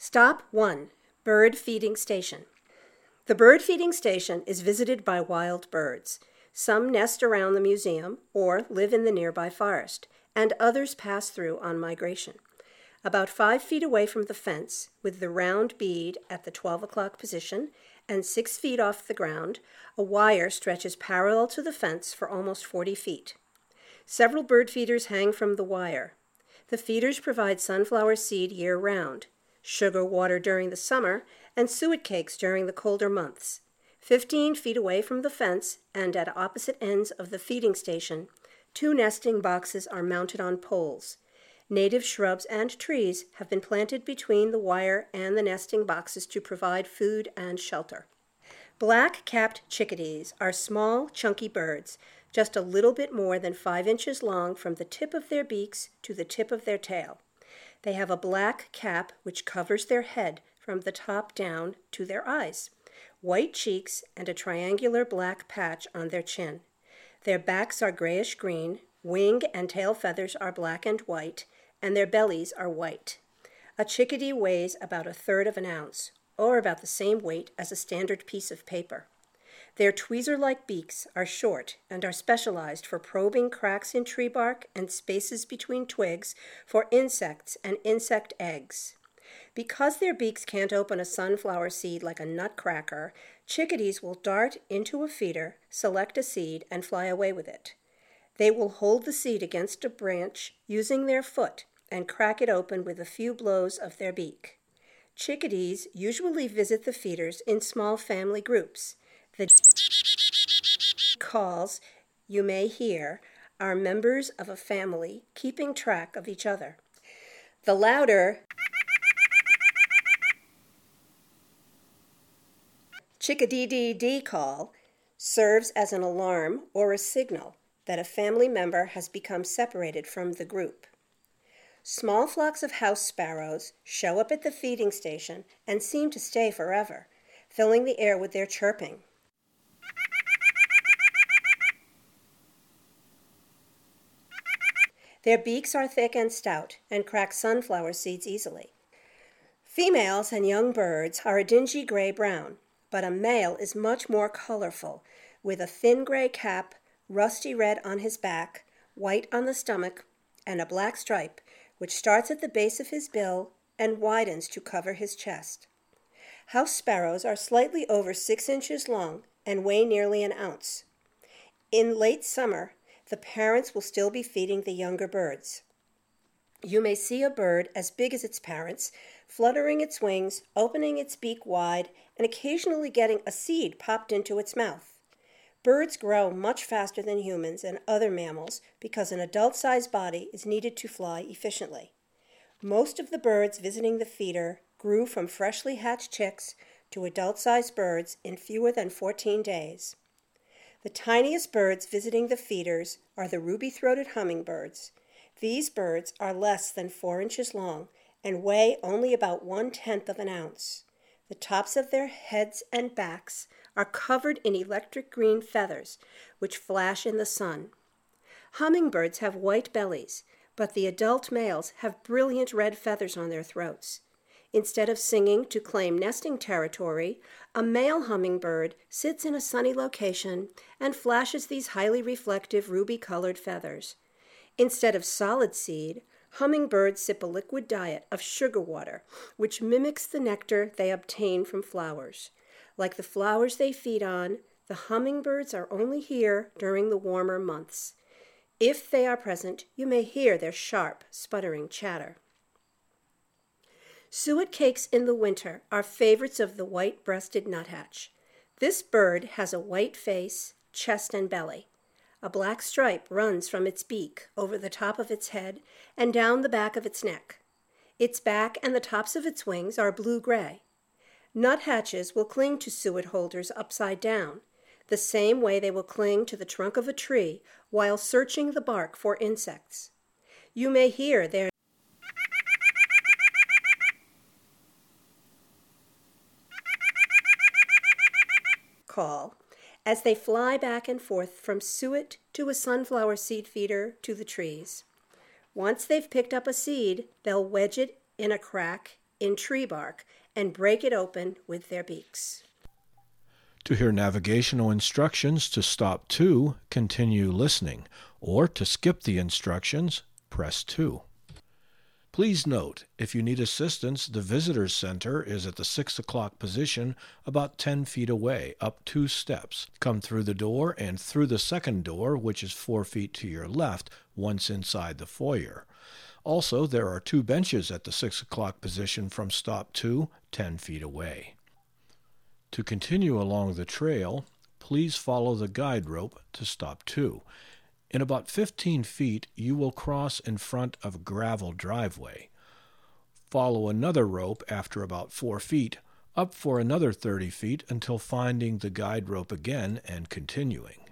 Stop 1. Bird Feeding Station. The bird feeding station is visited by wild birds. Some nest around the museum or live in the nearby forest, and others pass through on migration. About 5 feet away from the fence, with the round bead at the 12 o'clock position and 6 feet off the ground, a wire stretches parallel to the fence for almost 40 feet. Several bird feeders hang from the wire. The feeders provide sunflower seed year-round, sugar water during the summer, and suet cakes during the colder months. 15 feet away from the fence and at opposite ends of the feeding station, 2 nesting boxes are mounted on poles. Native shrubs and trees have been planted between the wire and the nesting boxes to provide food and shelter. Black-capped chickadees are small, chunky birds, just a little bit more than 5 inches long from the tip of their beaks to the tip of their tail. They have a black cap which covers their head from the top down to their eyes, white cheeks, and a triangular black patch on their chin. Their backs are grayish-green, wing and tail feathers are black and white, and their bellies are white. A chickadee weighs about 1/3 of an ounce, or about the same weight as a standard piece of paper. Their tweezer-like beaks are short and are specialized for probing cracks in tree bark and spaces between twigs for insects and insect eggs. Because their beaks can't open a sunflower seed like a nutcracker, chickadees will dart into a feeder, select a seed, and fly away with it. They will hold the seed against a branch using their foot and crack it open with a few blows of their beak. Chickadees usually visit the feeders in small family groups. The calls you may hear are members of a family keeping track of each other. The louder chickadee-dee-dee call serves as an alarm or a signal that a family member has become separated from the group. Small flocks of house sparrows show up at the feeding station and seem to stay forever, filling the air with their chirping. Their beaks are thick and stout and crack sunflower seeds easily. Females and young birds are a dingy gray-brown, but a male is much more colorful, with a thin gray cap, rusty red on his back, white on the stomach, and a black stripe, which starts at the base of his bill and widens to cover his chest. House sparrows are slightly over 6 inches long and weigh nearly an ounce. In late summer, the parents will still be feeding the younger birds. You may see a bird as big as its parents, fluttering its wings, opening its beak wide, and occasionally getting a seed popped into its mouth. Birds grow much faster than humans and other mammals because an adult-sized body is needed to fly efficiently. Most of the birds visiting the feeder grew from freshly hatched chicks to adult-sized birds in fewer than 14 days. The tiniest birds visiting the feeders are the ruby-throated hummingbirds. These birds are less than 4 inches long and weigh only about 1/10 of an ounce. The tops of their heads and backs are covered in electric green feathers, which flash in the sun. Hummingbirds have white bellies, but the adult males have brilliant red feathers on their throats. Instead of singing to claim nesting territory, a male hummingbird sits in a sunny location and flashes these highly reflective ruby-colored feathers. Instead of solid seed, hummingbirds sip a liquid diet of sugar water, which mimics the nectar they obtain from flowers. Like the flowers they feed on, the hummingbirds are only here during the warmer months. If they are present, you may hear their sharp, sputtering chatter. Suet cakes in the winter are favorites of the white-breasted nuthatch. This bird has a white face, chest, and belly. A black stripe runs from its beak over the top of its head and down the back of its neck. Its back and the tops of its wings are blue-gray. Nuthatches will cling to suet holders upside down, the same way they will cling to the trunk of a tree while searching the bark for insects. You may hear their call as they fly back and forth from suet to a sunflower seed feeder to the trees. Once they've picked up a seed, they'll wedge it in a crack in tree bark and break it open with their beaks. To hear navigational instructions to stop 2, continue listening, or to skip the instructions, press 2. Please note, if you need assistance, the Visitors Center is at the 6 o'clock position about 10 feet away, up 2 steps. Come through the door and through the second door, which is 4 feet to your left, once inside the foyer. Also, there are 2 benches at the 6 o'clock position from stop 2, 10 feet away. To continue along the trail, please follow the guide rope to stop 2. In about 15 feet, you will cross in front of a gravel driveway. Follow another rope after about 4 feet, up for another 30 feet until finding the guide rope again and continuing.